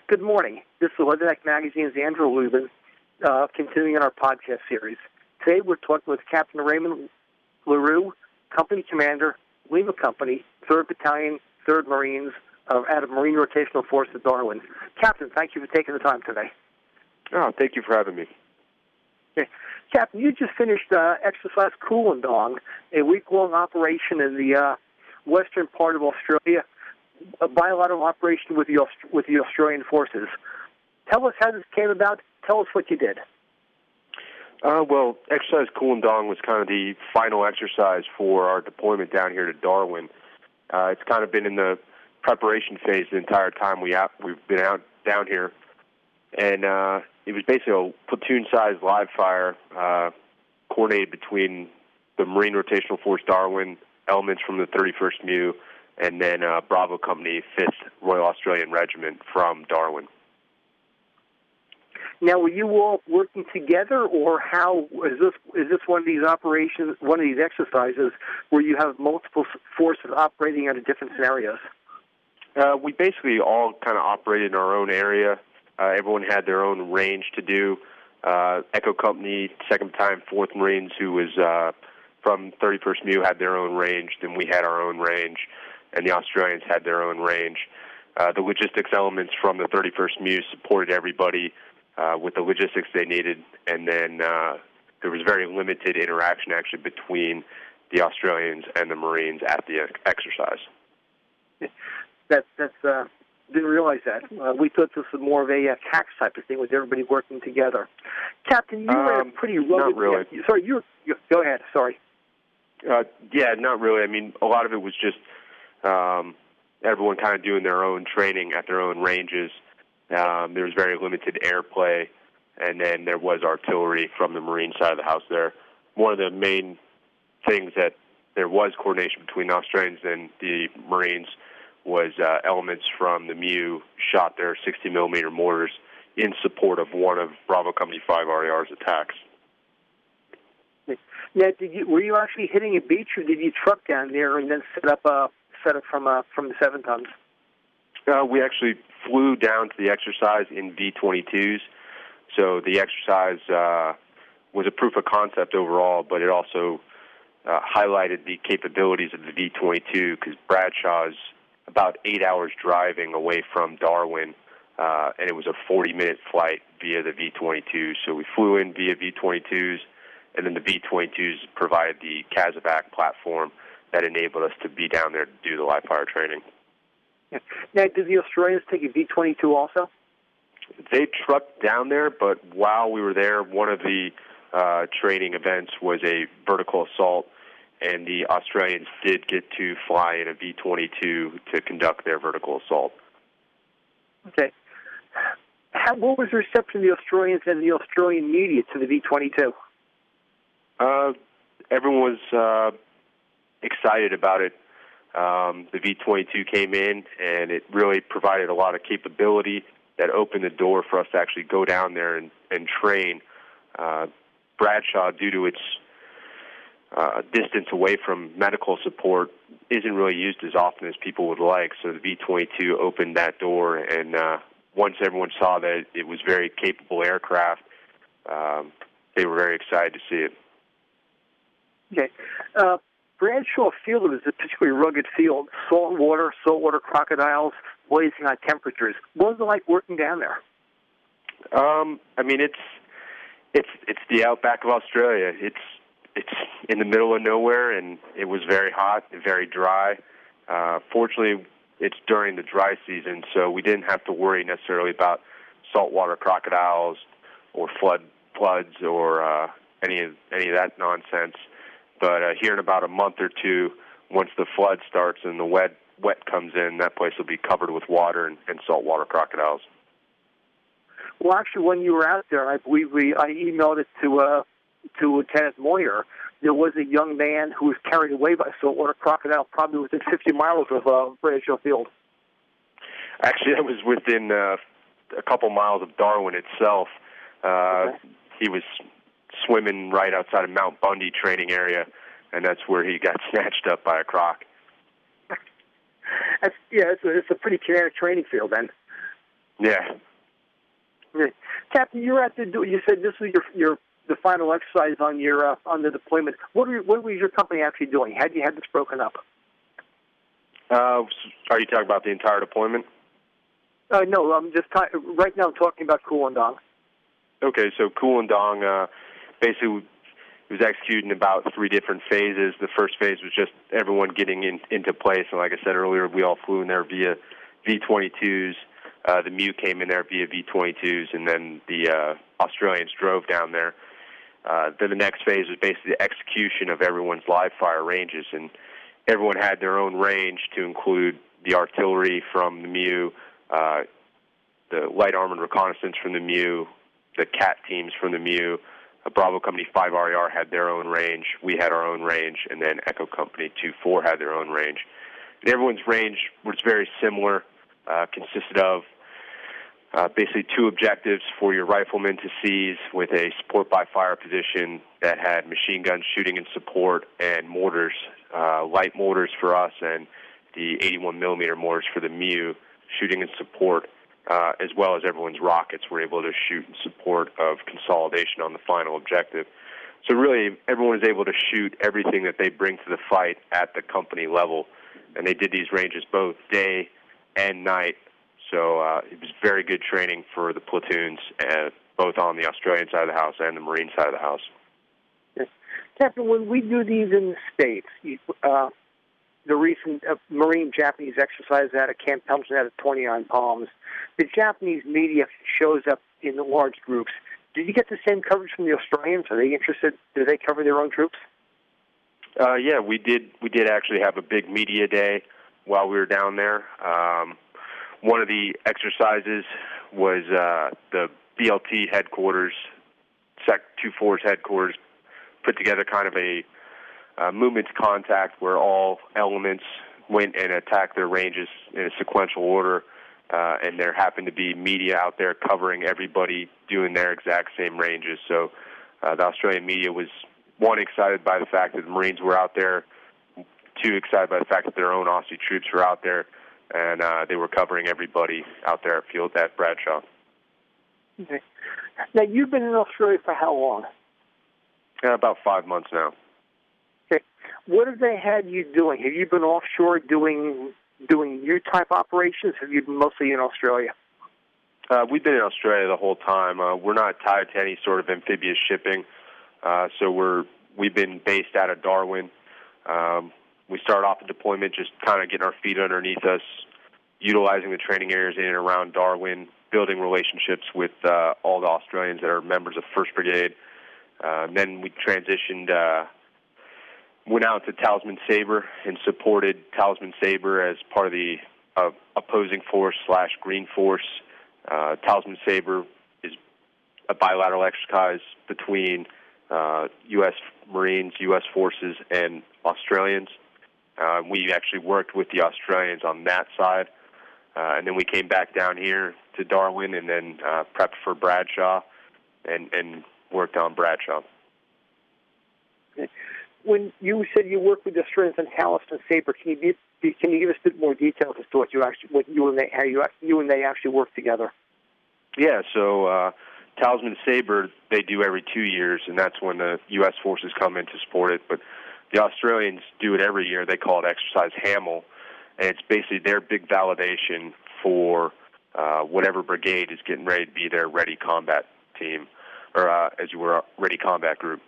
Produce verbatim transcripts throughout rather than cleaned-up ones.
Good morning. This is Leatherneck Magazine's Andrew Lubin, uh, continuing on our podcast series. Today we're talking with Captain Raymond LaRue, Company Commander, Lima Company, third Battalion, third Marines, uh, out of Marine Rotational Force at Darwin. Captain, thank you for taking the time today. Oh, thank you for having me. Okay. Captain, you just finished uh, Exercise Coolandong, a week-long operation in the uh, western part of Australia, a bilateral operation with the Aust- with the Australian forces. Tell us how this came about. Tell us what you did. Uh, well, Exercise Coolandong was kind of the final exercise for our deployment down here to Darwin. Uh, it's kind of been in the preparation phase the entire time we out, we've been out down here. And uh, it was basically a platoon-sized live fire uh, coordinated between the Marine Rotational Force Darwin, elements from the thirty-first M U, and then uh, Bravo Company, fifth Royal Australian Regiment from Darwin. Now, were you all working together, or how is this? Is this one of these operations, one of these exercises, where you have multiple forces operating under different scenarios? Uh, we basically all kind of operated in our own area. Uh, everyone had their own range to do. Uh, Echo Company, second Battalion, fourth Marines, who was uh, from thirty-first M U, had their own range. Then we had our own range, and the Australians had their own range. Uh, the logistics elements from the thirty-first M U supported everybody uh, with the logistics they needed, and then uh, there was very limited interaction actually between the Australians and the Marines at the ex- exercise. That, that's uh, didn't realize that. Uh, we thought this was more of a uh, C A C type of thing with everybody working together. Captain, you were um, a pretty rugged... Not really. Yeah, sorry, you, you go ahead. Sorry. Uh, yeah, not really. I mean, a lot of it was just um, everyone kind of doing their own training at their own ranges. Um, there was very limited airplay, and then there was artillery from the Marine side of the house there. One of the main things that there was coordination between the Australians and the Marines was uh, elements from the M U shot their sixty millimeter mortars in support of one of Bravo Company five R A R's attacks. Now, did you, were you actually hitting a beach, or did you truck down there and then set up uh, set up from uh, from the seven tons? Uh, we actually flew down to the exercise in V twenty-twos. So the exercise uh, was a proof of concept overall, but it also uh, highlighted the capabilities of the V twenty-two because Bradshaw is about eight hours driving away from Darwin, uh, and it was a forty-minute flight via the V twenty-two. So we flew in via V twenty-twos, and then the V twenty-twos provided the Kazovac platform that enabled us to be down there to do the live fire training. Yeah. Now, did the Australians take a V twenty-two also? They trucked down there, but while we were there, one of the uh, training events was a vertical assault, and the Australians did get to fly in a V twenty-two to conduct their vertical assault. Okay. How, what was the reception of the Australians and the Australian media to the V twenty-two? Uh, everyone was uh, excited about it. Um, the V twenty-two came in, and it really provided a lot of capability that opened the door for us to actually go down there and, and train. Uh, Bradshaw, due to its uh, distance away from medical support, isn't really used as often as people would like, so the V twenty-two opened that door, and uh, once everyone saw that it was very capable aircraft, um, they were very excited to see it. Okay. Uh, Bradshaw Field is a particularly rugged field, salt water, saltwater crocodiles, blazing hot temperatures. What was it like working down there? Um, I mean, it's it's it's the outback of Australia. It's it's in the middle of nowhere, and it was very hot and very dry. Uh, fortunately, it's during the dry season, so we didn't have to worry necessarily about saltwater crocodiles or flood floods or uh, any of any of that nonsense. But uh, here in about a month or two, once the flood starts and the wet wet comes in, that place will be covered with water and, and saltwater crocodiles. Well, actually, when you were out there, I believe we I emailed it to uh, to Lieutenant Moyer. There was a young man who was carried away by a saltwater crocodile, probably within fifty miles of uh, Bradshaw Field. Actually, that was within uh, a couple miles of Darwin itself. Uh, okay. He was swimming right outside of Mount Bundy training area, and that's where he got snatched up by a croc. That's, yeah, it's a, it's a pretty kinetic training field then. Yeah. Yeah. Captain, you're at the. You said this was your your the final exercise on your uh, on the deployment. What were, what was your company actually doing? Had you had this broken up? Uh, are you talking about the entire deployment? Uh, no, I'm just t- right now. I'm talking about Kulandong. Okay, so Kulandong uh, basically was executed in about three different phases. The first phase was just everyone getting in, into place, and like I said earlier, we all flew in there via V twenty-twos. Uh, the Mew came in there via V twenty-twos, and then the uh, Australians drove down there. Uh, then the next phase was basically the execution of everyone's live fire ranges, and everyone had their own range to include the artillery from the Mew, uh, the light armored reconnaissance from the Mew, the C A T teams from the Mew, uh, Bravo Company five R E R had their own range, we had our own range, and then Echo Company two four had their own range. And everyone's range was very similar, uh, consisted of uh, basically two objectives for your riflemen to seize with a support by fire position that had machine guns shooting in support and mortars, uh, light mortars for us and the eighty-one millimeter mortars for the Mew shooting in support. Uh, as well as everyone's rockets were able to shoot in support of consolidation on the final objective. So really, everyone is able to shoot everything that they bring to the fight at the company level, and they did these ranges both day and night. So uh, it was very good training for the platoons, uh, both on the Australian side of the house and the Marine side of the house. Yes. Captain, when we do these in the States, you, uh, the recent uh, Marine-Japanese exercise out of Camp Pendleton out of twenty-nine Palms, the Japanese media shows up in the large groups. Did you get the same coverage from the Australians? Are they interested? Do they cover their own troops? Uh, yeah, we did. We did actually have a big media day while we were down there. Um, one of the exercises was uh, the B L T headquarters, Sec two four's headquarters, put together kind of a Uh, movement to contact where all elements went and attacked their ranges in a sequential order, uh, and there happened to be media out there covering everybody doing their exact same ranges. So uh, the Australian media was, one, excited by the fact that the Marines were out there, two, excited by the fact that their own Aussie troops were out there, and uh, they were covering everybody out there at field at Bradshaw. Okay. Now, you've been in Australia for how long? Uh, about five months now. Okay. What have they had you doing? Have you been offshore doing doing your type operations? Have you been mostly in Australia? Uh, we've been in Australia the whole time. Uh, we're not tied to any sort of amphibious shipping, uh, so we're we've been based out of Darwin. Um, we started off the deployment just kind of getting our feet underneath us, utilizing the training areas in and around Darwin, building relationships with uh, all the Australians that are members of First Brigade. Uh, then we transitioned. Uh, Went out to Talisman Sabre and supported Talisman Sabre as part of the uh, opposing force slash green force. Uh, Talisman Sabre is a bilateral exercise between uh, U S Marines, U S forces, and Australians. Uh, we actually worked with the Australians on that side. Uh, and then we came back down here to Darwin and then uh, prepped for Bradshaw and, and worked on Bradshaw. Okay. When you said you worked with the Australians on Talisman Sabre, can you be, can you give us a bit more details as to what you actually, what you and they, how you, you and they actually work together? Yeah, so uh, Talisman Sabre they do every two years, and that's when the U S forces come in to support it. But the Australians do it every year. They call it Exercise Hamel, and it's basically their big validation for uh, whatever brigade is getting ready to be their ready combat team, or uh, as you were, ready combat group.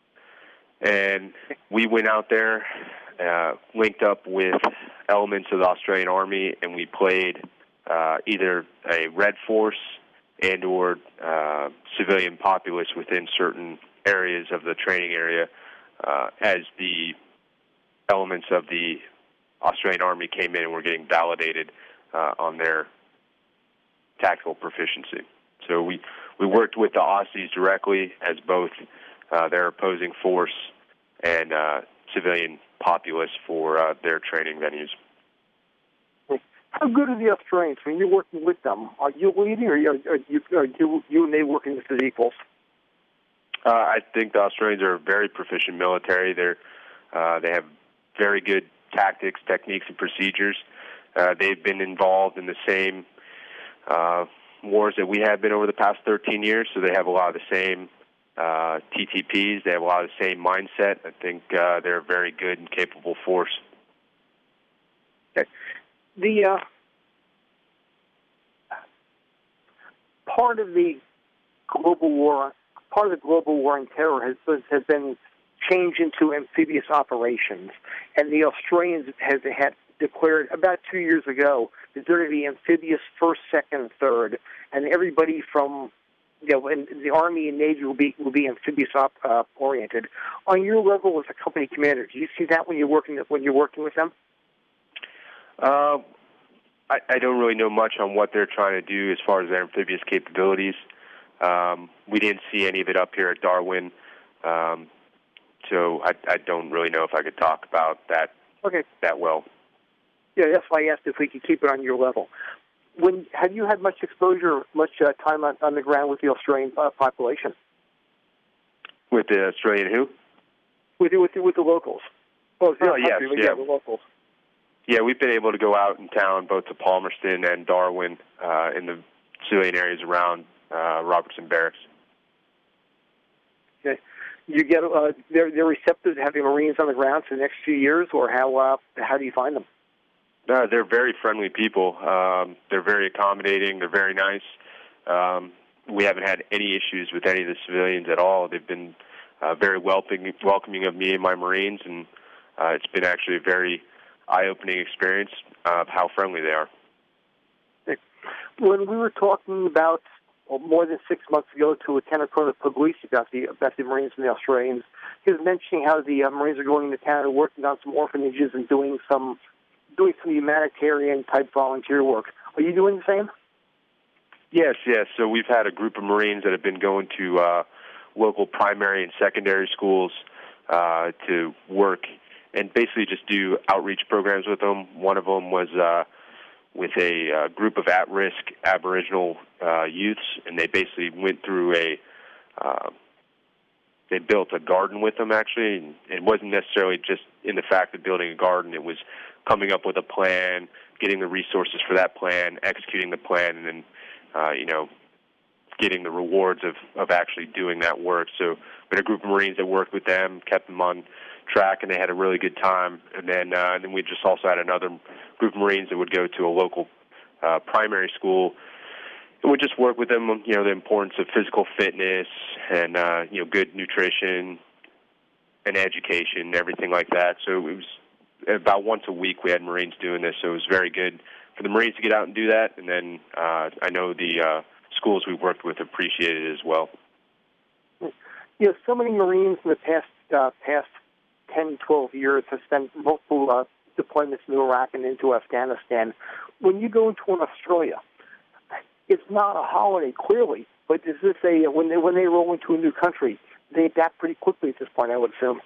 And we went out there, uh, linked up with elements of the Australian Army, and we played uh, either a Red Force and or uh, civilian populace within certain areas of the training area uh, as the elements of the Australian Army came in and were getting validated uh, on their tactical proficiency. So we, we worked with the Aussies directly as both Uh, their opposing force and uh, civilian populace for uh, their training venues. How good are the Australians when you're working with them? Are you leading, or are you, are you, are you, you and they working as equals? Uh, I think the Australians are very proficient military. They're uh, they have very good tactics, techniques, and procedures. Uh, they've been involved in the same uh, wars that we have been over the past thirteen years, so they have a lot of the same uh, T T Ps. They have a lot of the same mindset. I think uh, they're a very good and capable force. Okay. The uh, part of the global war, part of the global war on terror has has been changed into amphibious operations, and the Australians have had declared about two years ago that they're going to be amphibious first, second, and third, and everybody from you know, and the Army and Navy will be will be amphibious op, uh, oriented. On your level as a company commander, do you see that when you're working when you're working with them? Uh, I, I don't really know much on what they're trying to do as far as their amphibious capabilities. Um, we didn't see any of it up here at Darwin, um, so I, I don't really know if I could talk about that okay. that well. Yeah, that's why I asked if we could keep it on your level. When have you had much exposure, much uh, time on, on the ground with the Australian uh, population? With the Australian who? With the, with the, with the locals. Oh, oh yes, country, yeah. yeah, the locals. Yeah, we've been able to go out in town, both to Palmerston and Darwin, uh, in the civilian areas around uh, Robertson Barracks. Okay. You get uh, they're they're receptive to having Marines on the ground for the next few years, or how uh, how do you find them? Uh, they're very friendly people. Um, they're very accommodating. They're very nice. Um, we haven't had any issues with any of the civilians at all. They've been uh, very welcoming, welcoming of me and my Marines, and uh, it's been actually a very eye-opening experience of how friendly they are. When we were talking about well, more than six months ago to Lieutenant Colonel Puglisi about the about the Marines and the Australians, he was mentioning how the uh, Marines are going into Canada, working on some orphanages and doing some doing some humanitarian type volunteer work. Are you doing the same? Yes, yes. So we've had a group of Marines that have been going to uh, local primary and secondary schools uh, to work and basically just do outreach programs with them. One of them was uh, with a uh, group of at-risk Aboriginal uh, youths, and they basically went through a, uh, they built a garden with them, actually, and it wasn't necessarily just in the fact of building a garden. It was coming up with a plan, getting the resources for that plan, executing the plan, and then, uh, you know, getting the rewards of, of actually doing that work. So we had a group of Marines that worked with them, kept them on track, and they had a really good time. And then, uh, and then we just also had another group of Marines that would go to a local uh, primary school and would just work with them, you know, the importance of physical fitness and, uh, you know, good nutrition and education, everything like that. So it was about once a week we had Marines doing this, so it was very good for the Marines to get out and do that. And then uh, I know the uh, schools we worked with appreciated it as well. You know, so many Marines in the past uh, past ten, twelve years have spent multiple uh, deployments in Iraq and into Afghanistan. When you go into an Australia, it's not a holiday, clearly, but is this a, when they, when they roll into a new country, they adapt pretty quickly at this point, I would assume.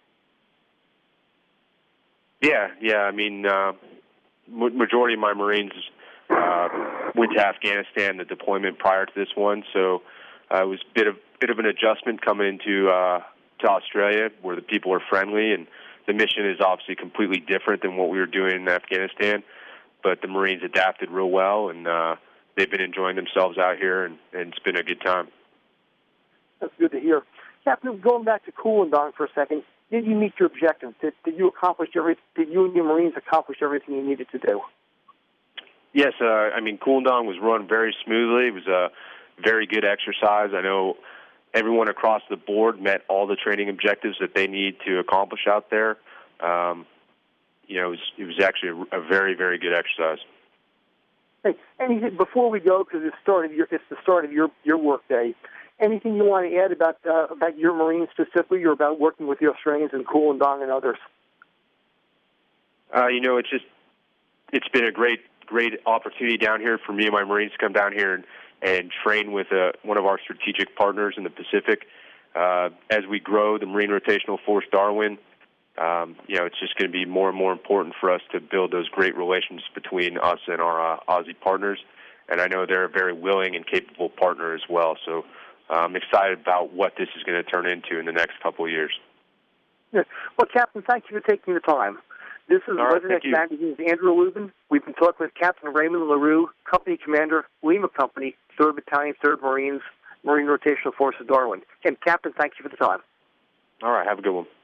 Yeah, yeah. I mean, uh, majority of my Marines uh, went to Afghanistan, the deployment prior to this one, so uh, it was a bit of bit of an adjustment coming into uh, to Australia, where the people are friendly, and the mission is obviously completely different than what we were doing in Afghanistan. But the Marines adapted real well, and uh, they've been enjoying themselves out here, and, and it's been a good time. That's good to hear. Captain, going back to Coolendong for a second, did you meet your objectives? Did, did you accomplish every? Did you and your Marines accomplish everything you needed to do? Yes, uh, I mean, Coolendong was run very smoothly. It was a very good exercise. I know everyone across the board met all the training objectives that they need to accomplish out there. Um, you know, it was, it was actually a, a very, very good exercise. Hey, anything before we go, because it's start of your it's the start of your your work day. Anything you want to add about uh, about your Marines specifically, or about working with the Australians and Coolendong and others? Uh, you know, it's just it's been a great great opportunity down here for me and my Marines to come down here and, and train with uh, one of our strategic partners in the Pacific. Uh, as we grow the Marine Rotational Force Darwin, um, you know, it's just going to be more and more important for us to build those great relations between us and our uh, Aussie partners. And I know they're a very willing and capable partner as well. So I'm excited about what this is going to turn into in the next couple of years. Yeah. Well, Captain, thank you for taking the time. This is All right, Weatherneck thank you. Magazine's Andrew Lubin. We've been talking with Captain Raymond LaRue, Company Commander, Lima Company, third Battalion, third Marines, Marine Rotational Force of Darwin. And Captain, thank you for the time. All right, have a good one.